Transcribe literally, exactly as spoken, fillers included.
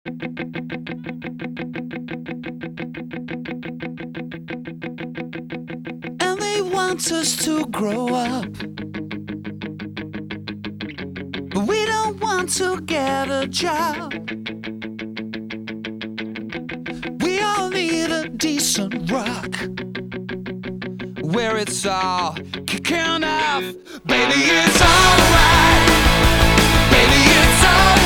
And they want us to grow up, but we don't want to get a job. We all need a decent rock where it's all kicking off. Baby, it's alright. Baby, it's alright.